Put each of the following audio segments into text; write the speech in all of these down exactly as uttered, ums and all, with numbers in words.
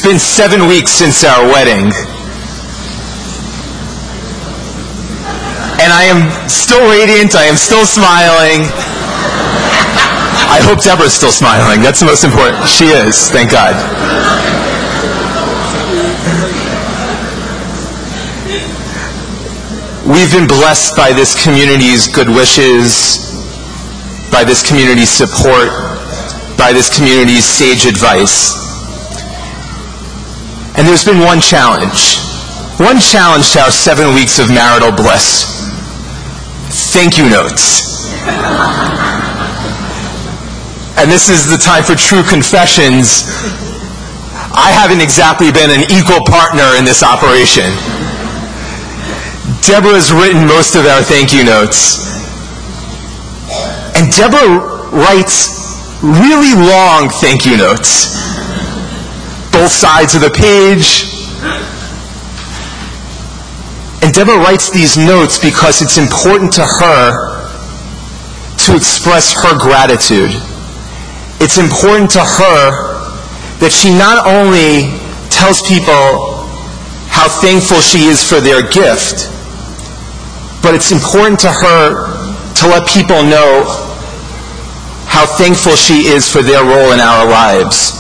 It's been seven weeks since our wedding. And I am still radiant, I am still smiling. I hope Deborah's still smiling. That's the most important. She is, thank God. We've been blessed by this community's good wishes, by this community's support, by this community's sage advice. And there's been one challenge. One challenge to our seven weeks of marital bliss. Thank you notes. And this is the time for true confessions. I haven't exactly been an equal partner in this operation. Deborah's written most of our thank you notes. And Deborah writes really long thank you notes. Both sides of the page. And Deborah writes these notes because it's important to her to express her gratitude. It's important to her that she not only tells people how thankful she is for their gift, but it's important to her to let people know how thankful she is for their role in our lives.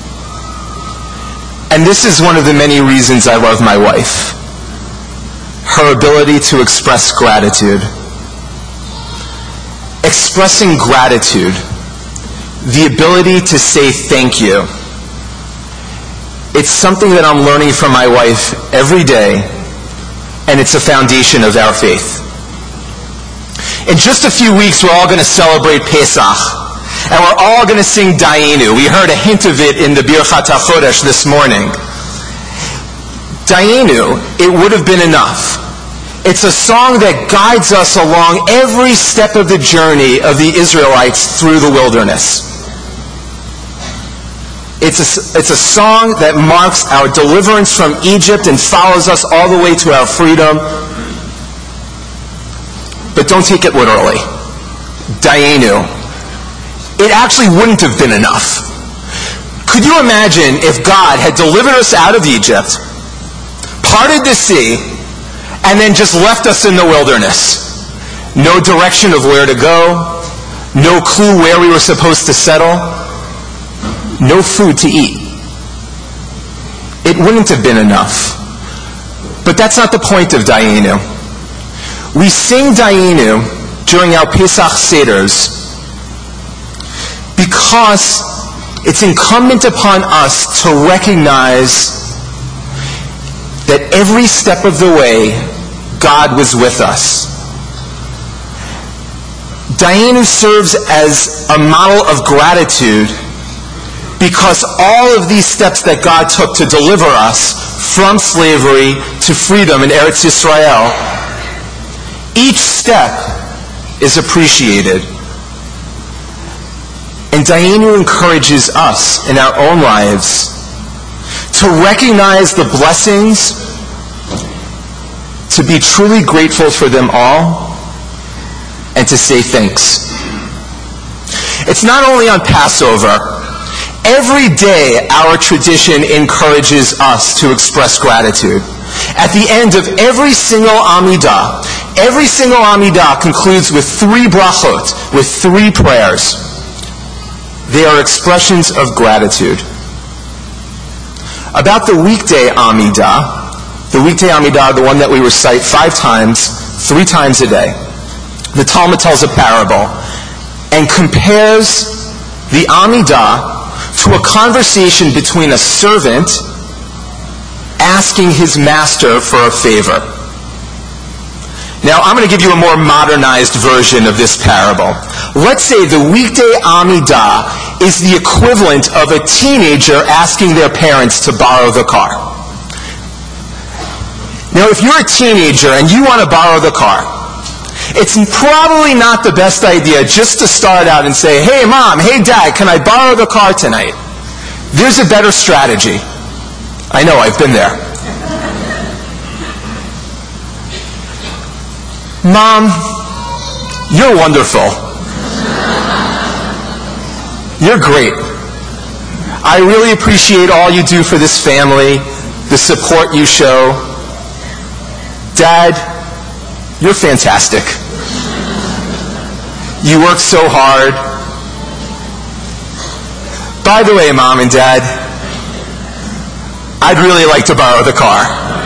And this is one of the many reasons I love my wife. Her ability to express gratitude. Expressing gratitude. The ability to say thank you. It's something that I'm learning from my wife every day, and it's a foundation of our faith. In just a few weeks, we're all going to celebrate Pesach, and we're all going to sing Dayenu. We heard a hint of it in the Birchat HaChodesh this morning. Dayenu, it would have been enough. It's a song that guides us along every step of the journey of the Israelites through the wilderness. It's a, it's a song that marks our deliverance from Egypt and follows us all the way to our freedom. But don't take it literally. Dayenu. It actually wouldn't have been enough. Could you imagine if God had delivered us out of Egypt, parted the sea, and then just left us in the wilderness? No direction of where to go, no clue where we were supposed to settle, no food to eat. It wouldn't have been enough. But that's not the point of Dayenu. We sing Dayenu during our Pesach Seders because it's incumbent upon us to recognize that every step of the way, God was with us. Dayenu serves as a model of gratitude because all of these steps that God took to deliver us from slavery to freedom in Eretz Yisrael, each step is appreciated. And Dayenu encourages us in our own lives to recognize the blessings, to be truly grateful for them all, and to say thanks. It's not only on Passover. Every day our tradition encourages us to express gratitude. At the end of every single Amidah, every single Amidah concludes with three brachot, with three prayers. They are expressions of gratitude. About the weekday Amidah, the weekday Amidah, the one that we recite five times, three times a day, the Talmud tells a parable and compares the Amidah to a conversation between a servant asking his master for a favor. Now, I'm going to give you a more modernized version of this parable. Let's say the weekday Amidah is the equivalent of a teenager asking their parents to borrow the car. Now, if you're a teenager and you want to borrow the car, it's probably not the best idea just to start out and say, hey mom, hey dad, can I borrow the car tonight? There's a better strategy. I know, I've been there. Mom, you're wonderful. You're great. I really appreciate all you do for this family, the support you show. Dad, you're fantastic. You work so hard. By the way, Mom and Dad, I'd really like to borrow the car.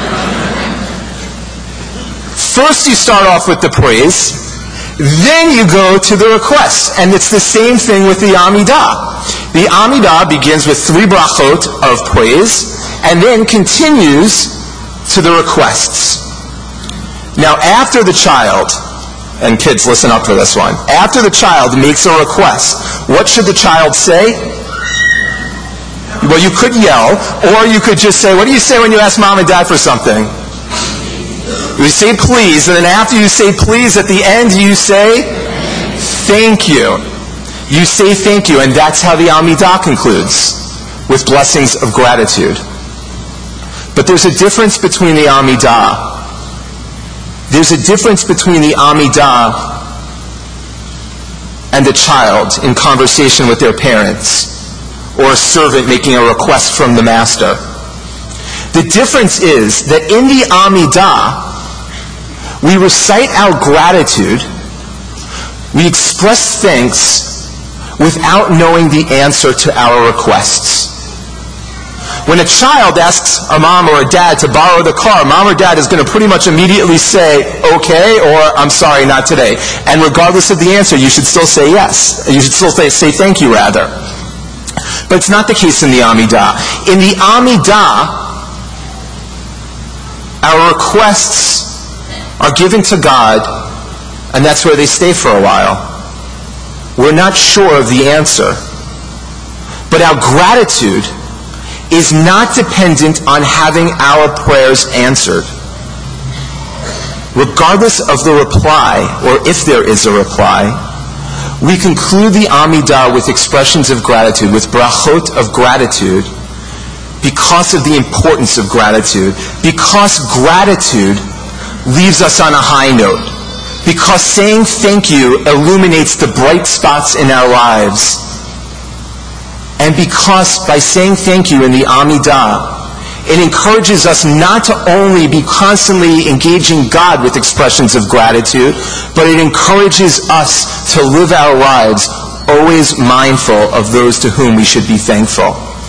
First you start off with the praise, then you go to the request. And it's the same thing with the Amidah. The Amidah begins with three brachot of praise, and then continues to the requests. Now after the child, and kids listen up for this one, after the child makes a request, what should the child say? Well, you could yell, or you could just say, what do you say when you ask Mom and Dad for something? You say please, and then after you say please, at the end you say thank you. You say thank you, and that's how the Amidah concludes, with blessings of gratitude. But there's a difference between the Amidah. There's a difference between the Amidah and the child in conversation with their parents, or a servant making a request from the master. The difference is that in the Amidah, we recite our gratitude, we express thanks without knowing the answer to our requests. When a child asks a mom or a dad to borrow the car, mom or dad is going to pretty much immediately say, okay, or I'm sorry, not today. And regardless of the answer, you should still say yes. You should still say, say thank you, rather. But it's not the case in the Amidah. In the Amidah, our requests are given to God, and that's where they stay for a while. We're not sure of the answer. But our gratitude is not dependent on having our prayers answered. Regardless of the reply, or if there is a reply, we conclude the Amidah with expressions of gratitude, with brachot of gratitude, because of the importance of gratitude, because gratitude leaves us on a high note, because saying thank you illuminates the bright spots in our lives, and because by saying thank you in the Amidah, it encourages us not to only be constantly engaging God with expressions of gratitude, but it encourages us to live our lives always mindful of those to whom we should be thankful.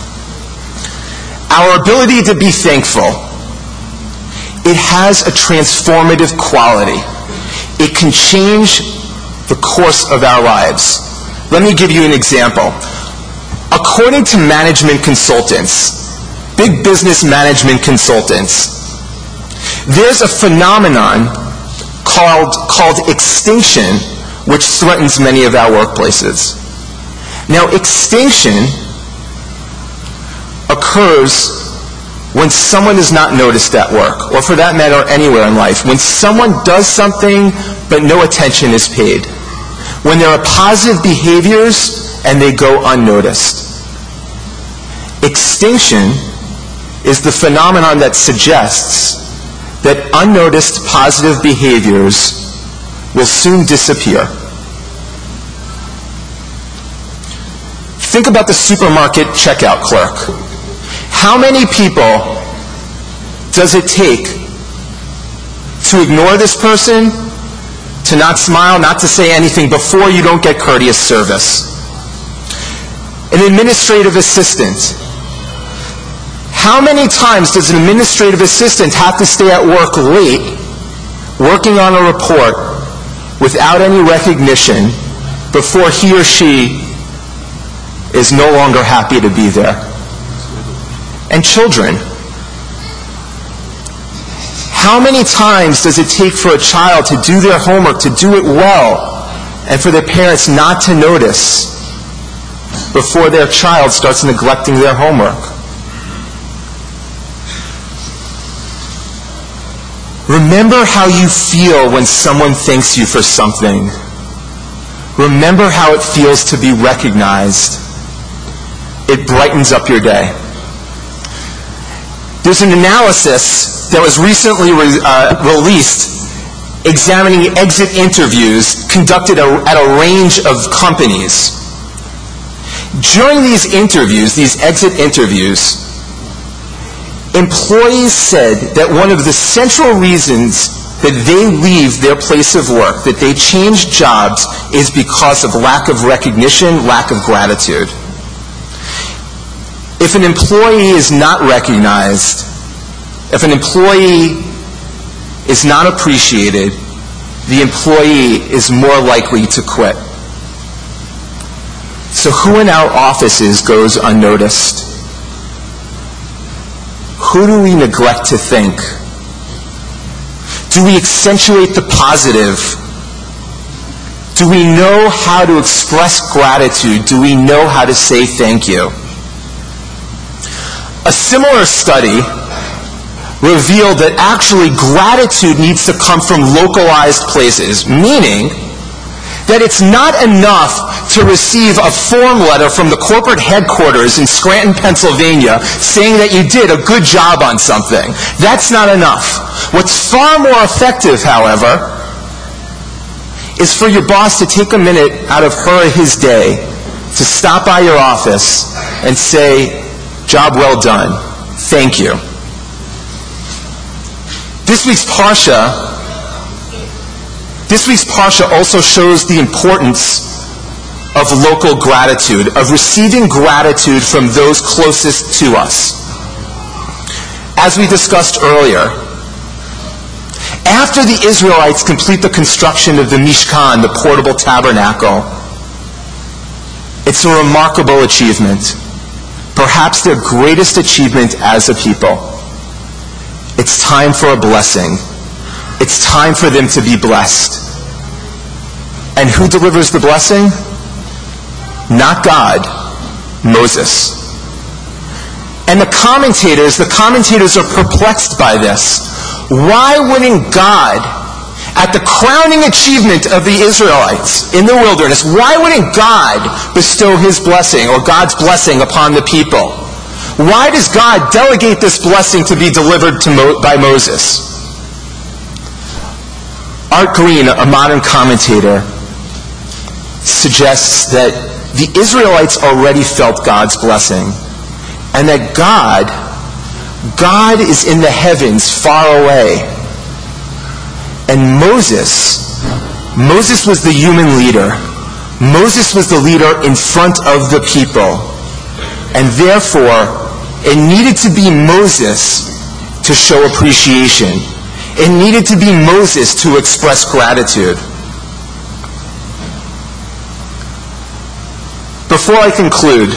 Our ability to be thankful, it has a transformative quality. It can change the course of our lives. Let me give you an example. According to management consultants, big business management consultants, there's a phenomenon called, called extinction, which threatens many of our workplaces. Now, extinction occurs when someone is not noticed at work, or for that matter, anywhere in life. When someone does something, but no attention is paid. When there are positive behaviors, and they go unnoticed. Extinction is the phenomenon that suggests that unnoticed positive behaviors will soon disappear. Think about the supermarket checkout clerk. How many people does it take to ignore this person, to not smile, not to say anything before you don't get courteous service? An administrative assistant. How many times does an administrative assistant have to stay at work late, working on a report, without any recognition, before he or she is no longer happy to be there? And children. How many times does it take for a child to do their homework, to do it well, and for their parents not to notice before their child starts neglecting their homework? Remember how you feel when someone thanks you for something. Remember how it feels to be recognized. It brightens up your day. There's an analysis that was recently re- uh, released examining exit interviews conducted a, at a range of companies. During these interviews, these exit interviews, employees said that one of the central reasons that they leave their place of work, that they change jobs, is because of lack of recognition, lack of gratitude. If an employee is not recognized, if an employee is not appreciated, the employee is more likely to quit. So who in our offices goes unnoticed? Who do we neglect to thank? Do we accentuate the positive? Do we know how to express gratitude? Do we know how to say thank you? A similar study revealed that actually gratitude needs to come from localized places, meaning that it's not enough to receive a form letter from the corporate headquarters in Scranton, Pennsylvania, saying that you did a good job on something. That's not enough. What's far more effective, however, is for your boss to take a minute out of her or his day to stop by your office and say, "Job well done. Thank you." This week's Parsha This week's Parsha also shows the importance of local gratitude, of receiving gratitude from those closest to us. As we discussed earlier, after the Israelites complete the construction of the Mishkan, the portable tabernacle, it's a remarkable achievement, perhaps their greatest achievement as a people. It's time for a blessing. It's time for them to be blessed. And who delivers the blessing? Not God, Moses. And the commentators, the commentators are perplexed by this. Why wouldn't God, at the crowning achievement of the Israelites in the wilderness, why wouldn't God bestow his blessing or God's blessing upon the people? Why does God delegate this blessing to be delivered to Mo- by Moses? Art Green, a modern commentator, suggests that the Israelites already felt God's blessing, and that God, God is in the heavens far away. And Moses, Moses was the human leader. Moses was the leader in front of the people. And therefore, it needed to be Moses to show appreciation. It needed to be Moses to express gratitude. Before I conclude,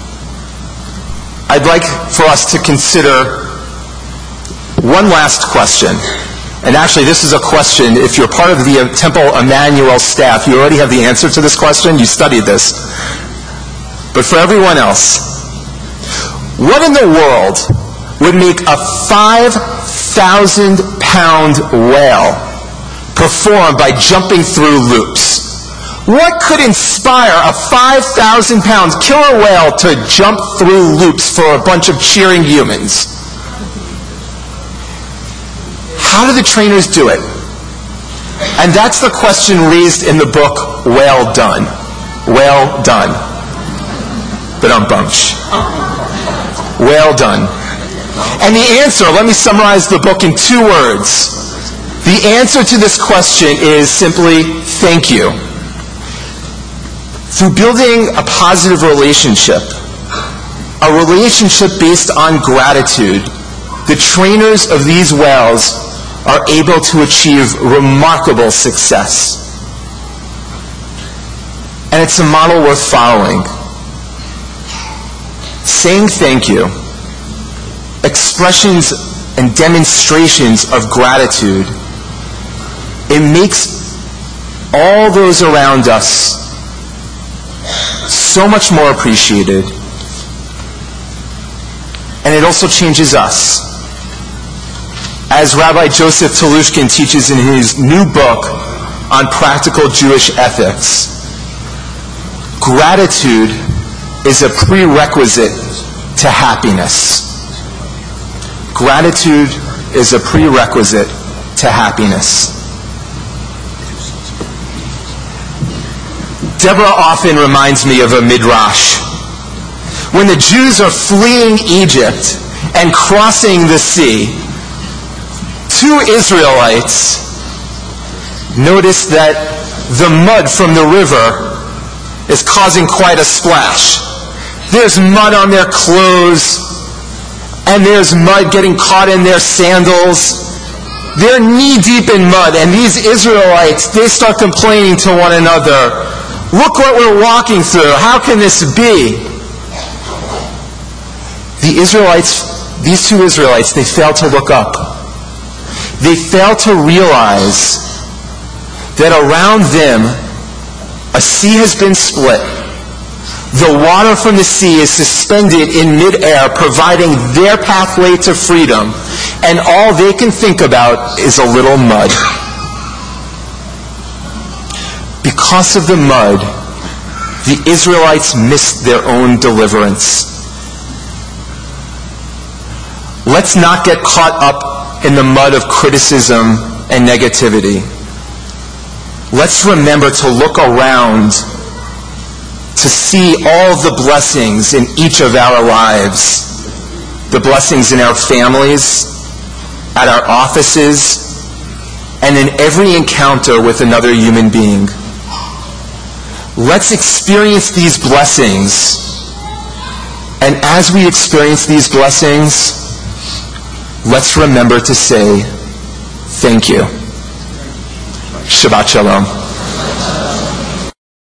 I'd like for us to consider one last question. And actually, this is a question, if you're part of the Temple Emmanuel staff, you already have the answer to this question. You studied this. But for everyone else, what in the world would make a five thousand pound whale perform by jumping through loops? What could inspire a five thousand pound killer whale to jump through loops for a bunch of cheering humans? How do the trainers do it? And that's the question raised in the book, Whale Done. Whale Done. Ba-dum-bumch. Whale Done. And the answer, let me summarize the book in two words. The answer to this question is simply, thank you. Through building a positive relationship, a relationship based on gratitude, the trainers of these whales are able to achieve remarkable success. And it's a model worth following. Saying thank you, expressions and demonstrations of gratitude, it makes all those around us so much more appreciated. And it also changes us. As Rabbi Joseph Telushkin teaches in his new book on practical Jewish ethics, gratitude is a prerequisite to happiness. Gratitude is a prerequisite to happiness. Deborah often reminds me of a midrash. when the Jews are fleeing Egypt and crossing the sea, two Israelites notice that the mud from the river is causing quite a splash. There's mud on their clothes, and there's mud getting caught in their sandals. They're knee-deep in mud, and these Israelites, they start complaining to one another. Look what we're walking through. How can this be? The Israelites, these two Israelites, they fail to look up. They fail to realize that around them, a sea has been split. The water from the sea is suspended in midair, providing their pathway to freedom. And all they can think about is a little mud. Because of the mud, the Israelites missed their own deliverance. Let's not get caught up in the mud of criticism and negativity. Let's remember to look around to see all the blessings in each of our lives. The blessings in our families, at our offices, and in every encounter with another human being. Let's experience these blessings. And as we experience these blessings, let's remember to say, thank you. Shabbat Shalom.